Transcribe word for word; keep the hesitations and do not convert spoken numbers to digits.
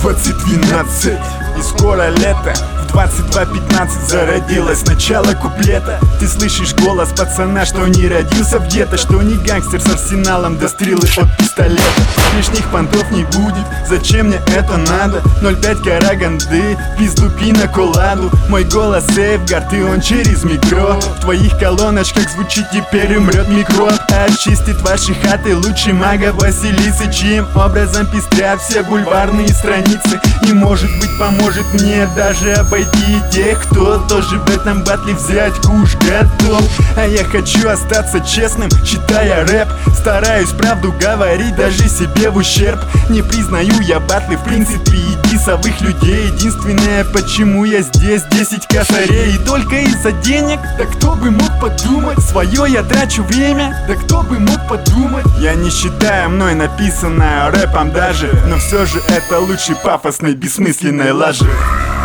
двадцать двенадцать. И скоро лето, в двадцать два пятнадцать зародилось начало куплета. Ты слышишь голос пацана, что не родился в гетто, что не гангстер с арсеналом до стрелы от пистолета. Лишних понтов не будет, зачем мне это надо? ноль пять караганды, пизду пинаколаду. Мой голос сейфгард, и он через микро. В твоих колоночках звучит, теперь умрет микроб. Очистит ваши хаты лучше мага Василисы, чьим образом пестрят все бульварные страницы. И может быть поможет мне даже обойти тех, кто тоже в этом батле взять куш готов. А я хочу остаться честным, читая рэп. Стараюсь правду говорить даже себе в ущерб. Не признаю я батлы в принципе и дисовых людей. Единственное, почему я здесь, десять косарей. И только из-за денег, да кто бы мог подумать. Свое я трачу время, да кто бы мог подумать. Я не считаю мной написанное рэпом даже, но все же это лучше пафосной бессмысленной лажи.